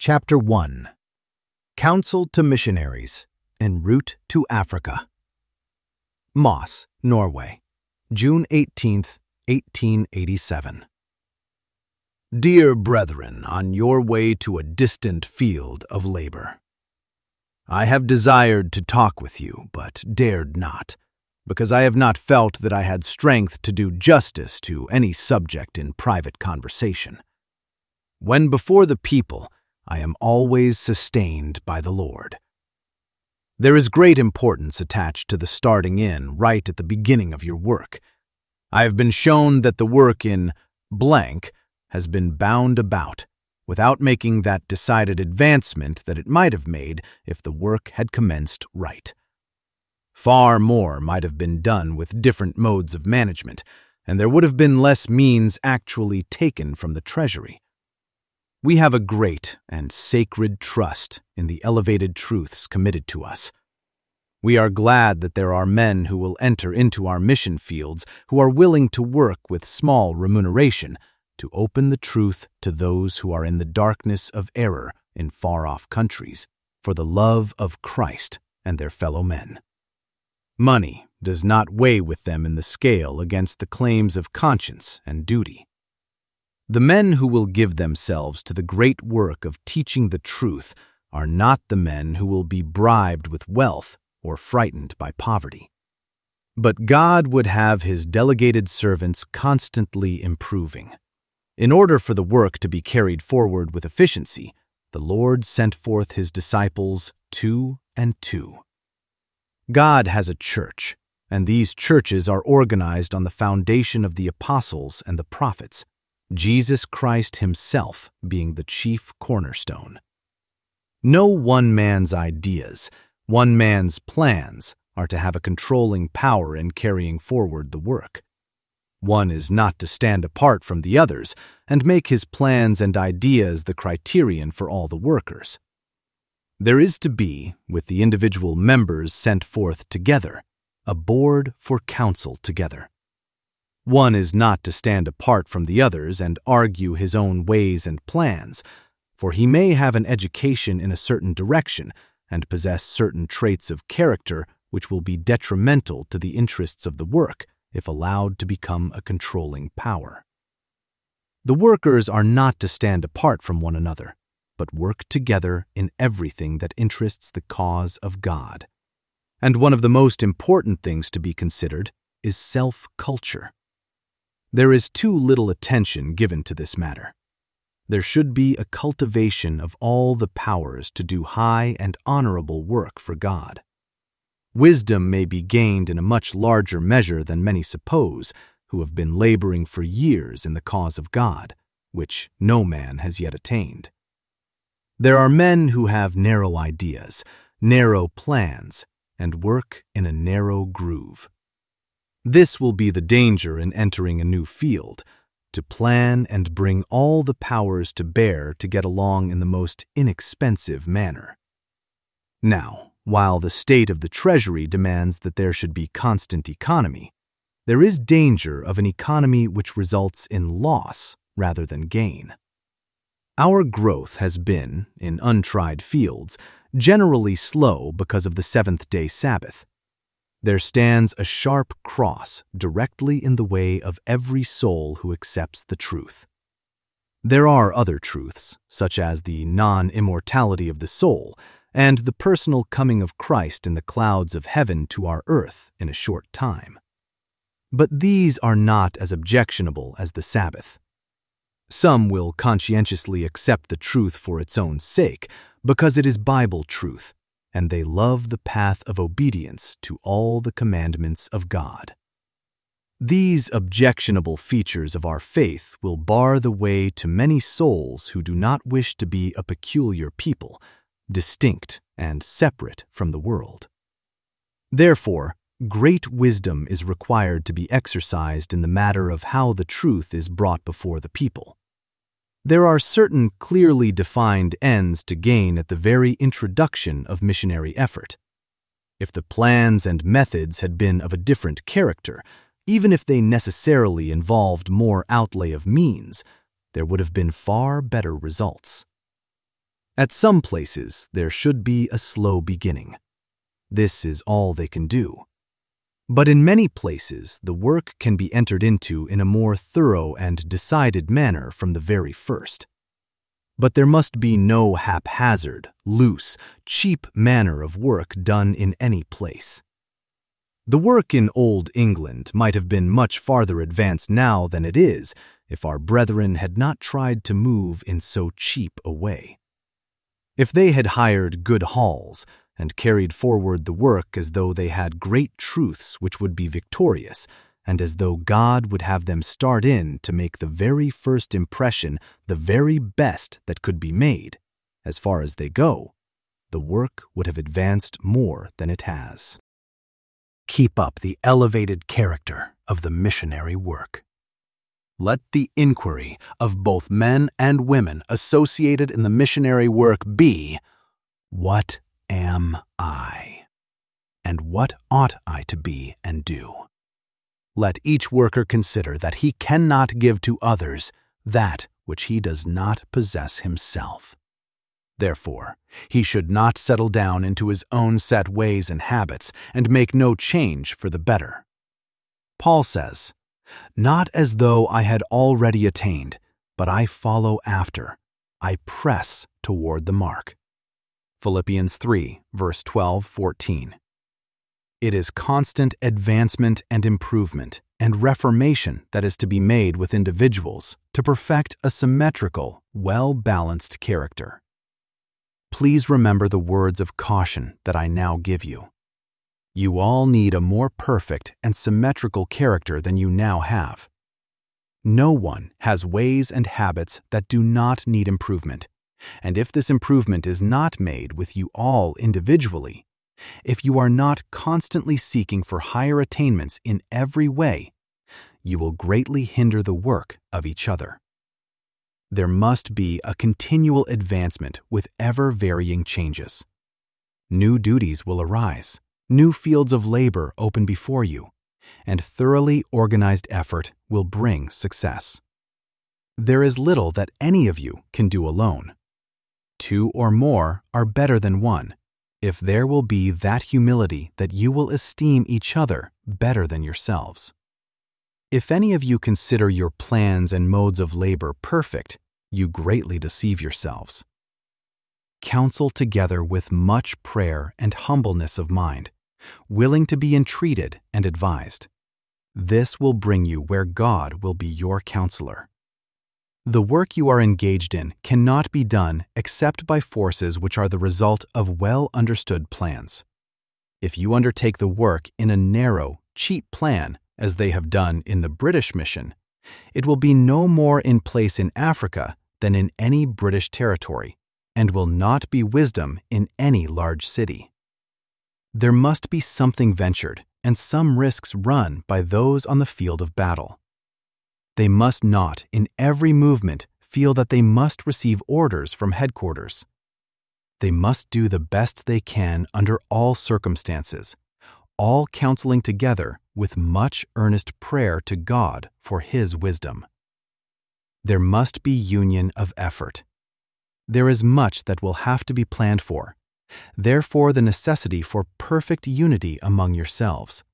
Chapter 1. Counsel to Missionaries, En route to Africa. Moss, Norway, June 18, 1887. Dear brethren, on your way to a distant field of labor. I have desired to talk with you, but dared not, because I have not felt that I had strength to do justice to any subject in private conversation. When before the people, I am always sustained by the Lord. There is great importance attached to the starting in right at the beginning of your work. I have been shown that the work in blank has been bound about, without making that decided advancement that it might have made if the work had commenced right. Far more might have been done with different modes of management, and there would have been less means actually taken from the treasury. We have a great and sacred trust in the elevated truths committed to us. We are glad that there are men who will enter into our mission fields who are willing to work with small remuneration to open the truth to those who are in the darkness of error in far-off countries for the love of Christ and their fellow men. Money does not weigh with them in the scale against the claims of conscience and duty. The men who will give themselves to the great work of teaching the truth are not the men who will be bribed with wealth or frightened by poverty. But God would have His delegated servants constantly improving. In order for the work to be carried forward with efficiency, the Lord sent forth His disciples 2 and 2. God has a church, and these churches are organized on the foundation of the apostles and the prophets, Jesus Christ Himself being the chief cornerstone. No one man's ideas, one man's plans are to have a controlling power in carrying forward the work. One is not to stand apart from the others and make his plans and ideas the criterion for all the workers. There is to be, with the individual members sent forth together, a board for counsel together. One is not to stand apart from the others and argue his own ways and plans, for he may have an education in a certain direction and possess certain traits of character which will be detrimental to the interests of the work if allowed to become a controlling power. The workers are not to stand apart from one another, but work together in everything that interests the cause of God. And one of the most important things to be considered is self-culture. There is too little attention given to this matter. There should be a cultivation of all the powers to do high and honorable work for God. Wisdom may be gained in a much larger measure than many suppose, who have been laboring for years in the cause of God, which no man has yet attained. There are men who have narrow ideas, narrow plans, and work in a narrow groove. This will be the danger in entering a new field, to plan and bring all the powers to bear to get along in the most inexpensive manner. Now, while the state of the treasury demands that there should be constant economy, there is danger of an economy which results in loss rather than gain. Our growth has been, in untried fields, generally slow because of the seventh-day Sabbath. There stands a sharp cross directly in the way of every soul who accepts the truth. There are other truths, such as the non-immortality of the soul and the personal coming of Christ in the clouds of heaven to our earth in a short time. But these are not as objectionable as the Sabbath. Some will conscientiously accept the truth for its own sake, because it is Bible truth, and they love the path of obedience to all the commandments of God. These objectionable features of our faith will bar the way to many souls who do not wish to be a peculiar people, distinct and separate from the world. Therefore, great wisdom is required to be exercised in the matter of how the truth is brought before the people. There are certain clearly defined ends to gain at the very introduction of missionary effort. If the plans and methods had been of a different character, even if they necessarily involved more outlay of means, there would have been far better results. At some places, there should be a slow beginning. This is all they can do. But in many places, the work can be entered into in a more thorough and decided manner from the very first. But there must be no haphazard, loose, cheap manner of work done in any place. The work in Old England might have been much farther advanced now than it is if our brethren had not tried to move in so cheap a way. If they had hired good halls and carried forward the work as though they had great truths which would be victorious, and as though God would have them start in to make the very first impression the very best that could be made, as far as they go, the work would have advanced more than it has. Keep up the elevated character of the missionary work. Let the inquiry of both men and women associated in the missionary work be, "What am I? And what ought I to be and do?" Let each worker consider that he cannot give to others that which he does not possess himself. Therefore, he should not settle down into his own set ways and habits and make no change for the better. Paul says, "Not as though I had already attained, but I follow after. I press toward the mark." Philippians 3, verse 12-14. It is constant advancement and improvement and reformation that is to be made with individuals to perfect a symmetrical, well-balanced character. Please remember the words of caution that I now give you. You all need a more perfect and symmetrical character than you now have. No one has ways and habits that do not need improvement, and if this improvement is not made with you all individually, if you are not constantly seeking for higher attainments in every way, you will greatly hinder the work of each other. There must be a continual advancement with ever-varying changes. New duties will arise, new fields of labor open before you, and thoroughly organized effort will bring success. There is little that any of you can do alone. Two or more are better than one, if there will be that humility that you will esteem each other better than yourselves. If any of you consider your plans and modes of labor perfect, you greatly deceive yourselves. Counsel together with much prayer and humbleness of mind, willing to be entreated and advised. This will bring you where God will be your counselor. The work you are engaged in cannot be done except by forces which are the result of well-understood plans. If you undertake the work in a narrow, cheap plan, as they have done in the British mission, it will be no more in place in Africa than in any British territory, and will not be wisdom in any large city. There must be something ventured and some risks run by those on the field of battle. They must not, in every movement, feel that they must receive orders from headquarters. They must do the best they can under all circumstances, all counseling together with much earnest prayer to God for His wisdom. There must be union of effort. There is much that will have to be planned for, therefore the necessity for perfect unity among yourselves.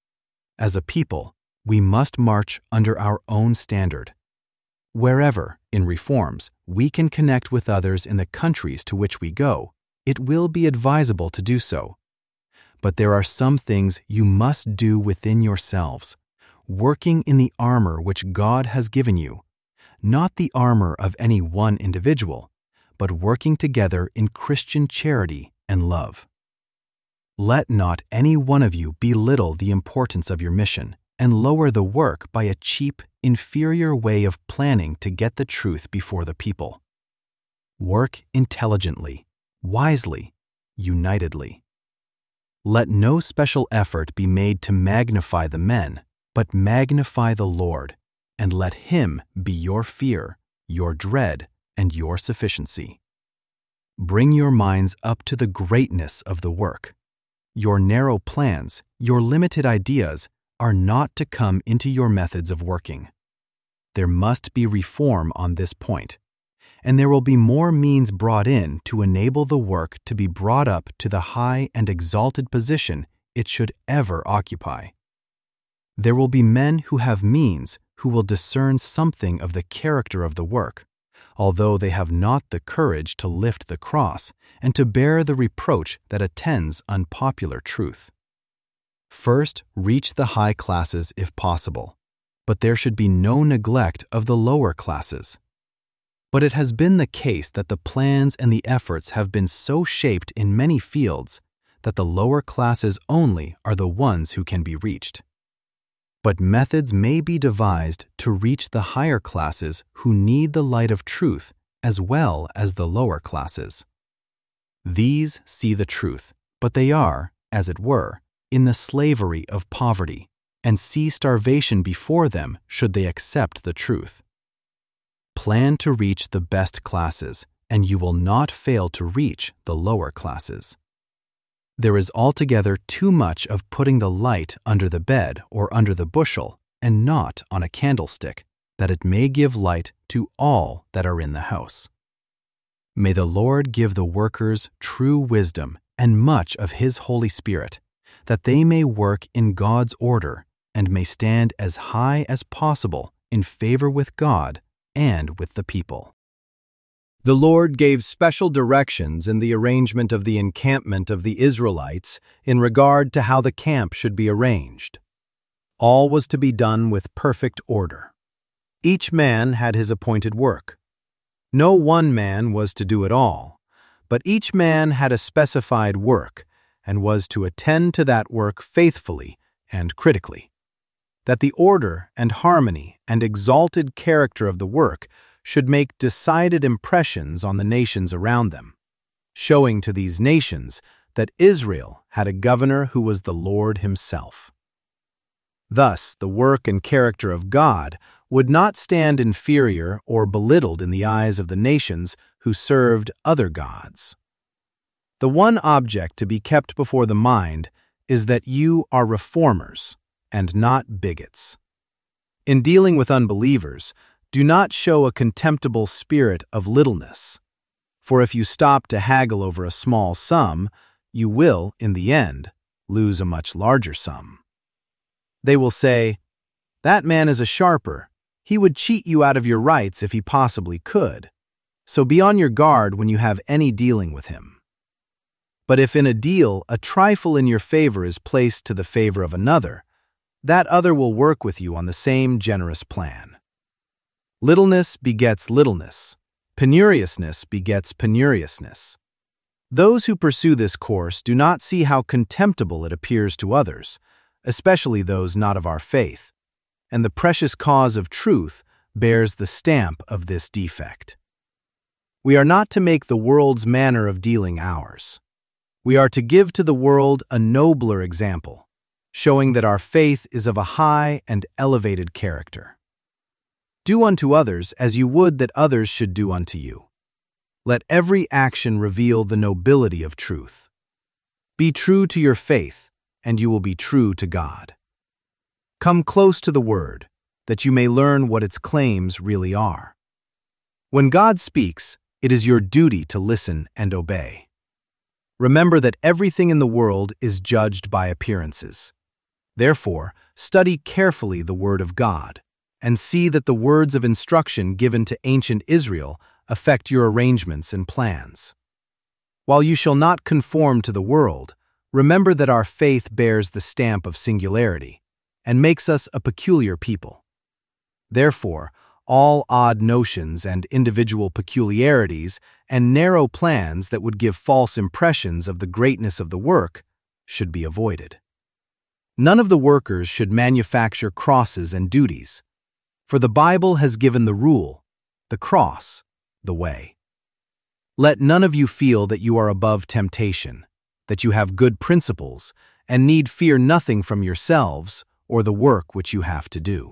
As a people, we must march under our own standard. Wherever, in reforms, we can connect with others in the countries to which we go, it will be advisable to do so. But there are some things you must do within yourselves, working in the armor which God has given you, not the armor of any one individual, but working together in Christian charity and love. Let not any one of you belittle the importance of your mission and lower the work by a cheap, inferior way of planning to get the truth before the people. Work intelligently, wisely, unitedly. Let no special effort be made to magnify the men, but magnify the Lord, and let Him be your fear, your dread, and your sufficiency. Bring your minds up to the greatness of the work. Your narrow plans, your limited ideas, are not to come into your methods of working. There must be reform on this point, and there will be more means brought in to enable the work to be brought up to the high and exalted position it should ever occupy. There will be men who have means who will discern something of the character of the work, although they have not the courage to lift the cross and to bear the reproach that attends unpopular truth. First, reach the high classes if possible, but there should be no neglect of the lower classes. But it has been the case that the plans and the efforts have been so shaped in many fields that the lower classes only are the ones who can be reached. But methods may be devised to reach the higher classes who need the light of truth as well as the lower classes. These see the truth, but they are, as it were, in the slavery of poverty, and see starvation before them should they accept the truth. Plan to reach the best classes, and you will not fail to reach the lower classes. There is altogether too much of putting the light under the bed or under the bushel, and not on a candlestick, that it may give light to all that are in the house. May the Lord give the workers true wisdom and much of His Holy Spirit, that they may work in God's order and may stand as high as possible in favor with God and with the people. The Lord gave special directions in the arrangement of the encampment of the Israelites in regard to how the camp should be arranged. All was to be done with perfect order. Each man had his appointed work. No one man was to do it all, but each man had a specified work and was to attend to that work faithfully and critically. That the order and harmony and exalted character of the work should make decided impressions on the nations around them, showing to these nations that Israel had a governor who was the Lord Himself. Thus, the work and character of God would not stand inferior or belittled in the eyes of the nations who served other gods. The one object to be kept before the mind is that you are reformers and not bigots. In dealing with unbelievers, do not show a contemptible spirit of littleness, for if you stop to haggle over a small sum, you will, in the end, lose a much larger sum. They will say, "That man is a sharper. He would cheat you out of your rights if he possibly could. So be on your guard when you have any dealing with him." But if in a deal a trifle in your favor is placed to the favor of another, that other will work with you on the same generous plan. Littleness begets littleness. Penuriousness begets penuriousness. Those who pursue this course do not see how contemptible it appears to others, especially those not of our faith, and the precious cause of truth bears the stamp of this defect. We are not to make the world's manner of dealing ours. We are to give to the world a nobler example, showing that our faith is of a high and elevated character. Do unto others as you would that others should do unto you. Let every action reveal the nobility of truth. Be true to your faith, and you will be true to God. Come close to the Word, that you may learn what its claims really are. When God speaks, it is your duty to listen and obey. Remember that everything in the world is judged by appearances. Therefore, study carefully the Word of God, and see that the words of instruction given to ancient Israel affect your arrangements and plans. While you shall not conform to the world, remember that our faith bears the stamp of singularity and makes us a peculiar people. Therefore, all odd notions and individual peculiarities and narrow plans that would give false impressions of the greatness of the work should be avoided. None of the workers should manufacture crosses and duties, for the Bible has given the rule, the cross, the way. Let none of you feel that you are above temptation, that you have good principles, and need fear nothing from yourselves or the work which you have to do.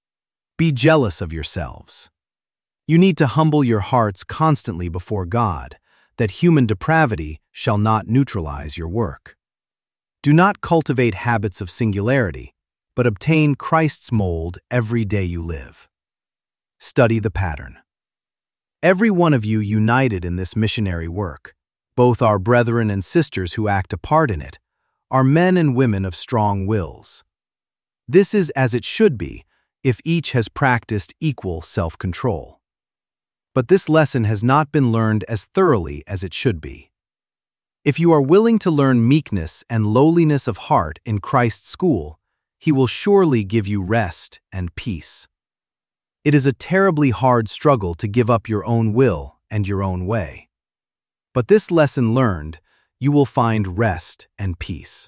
Be jealous of yourselves. You need to humble your hearts constantly before God, that human depravity shall not neutralize your work. Do not cultivate habits of singularity, but obtain Christ's mold every day you live. Study the pattern. Every one of you united in this missionary work, both our brethren and sisters who act a part in it, are men and women of strong wills. This is as it should be if each has practiced equal self-control. But this lesson has not been learned as thoroughly as it should be. If you are willing to learn meekness and lowliness of heart in Christ's school, He will surely give you rest and peace. It is a terribly hard struggle to give up your own will and your own way. But this lesson learned, you will find rest and peace.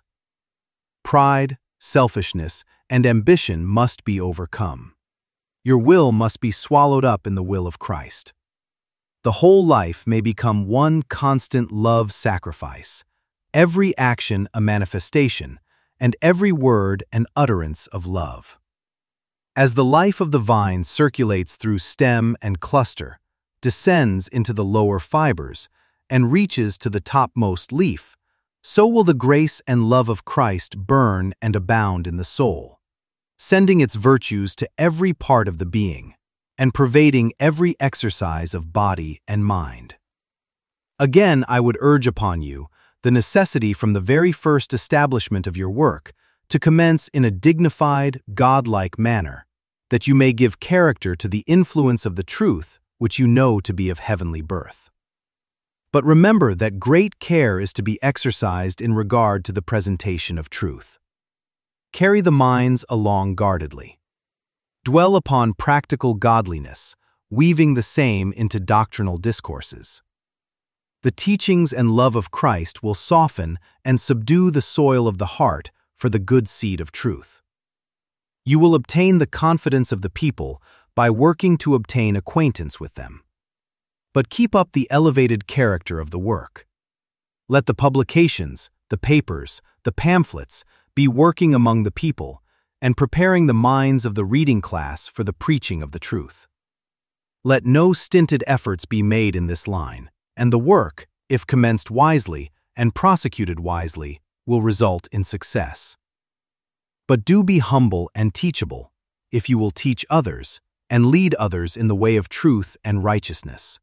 Pride, selfishness, and ambition must be overcome. Your will must be swallowed up in the will of Christ. The whole life may become one constant love sacrifice, every action a manifestation, and every word an utterance of love. As the life of the vine circulates through stem and cluster, descends into the lower fibers, and reaches to the topmost leaf, so will the grace and love of Christ burn and abound in the soul, sending its virtues to every part of the being, and pervading every exercise of body and mind. Again, I would urge upon you the necessity from the very first establishment of your work to commence in a dignified, godlike manner, that you may give character to the influence of the truth which you know to be of heavenly birth. But remember that great care is to be exercised in regard to the presentation of truth. Carry the minds along guardedly. Dwell upon practical godliness, weaving the same into doctrinal discourses. The teachings and love of Christ will soften and subdue the soil of the heart for the good seed of truth. You will obtain the confidence of the people by working to obtain acquaintance with them. But keep up the elevated character of the work. Let the publications, the papers, the pamphlets be working among the people and preparing the minds of the reading class for the preaching of the truth. Let no stinted efforts be made in this line, and the work, if commenced wisely and prosecuted wisely, will result in success. But do be humble and teachable, if you will teach others and lead others in the way of truth and righteousness.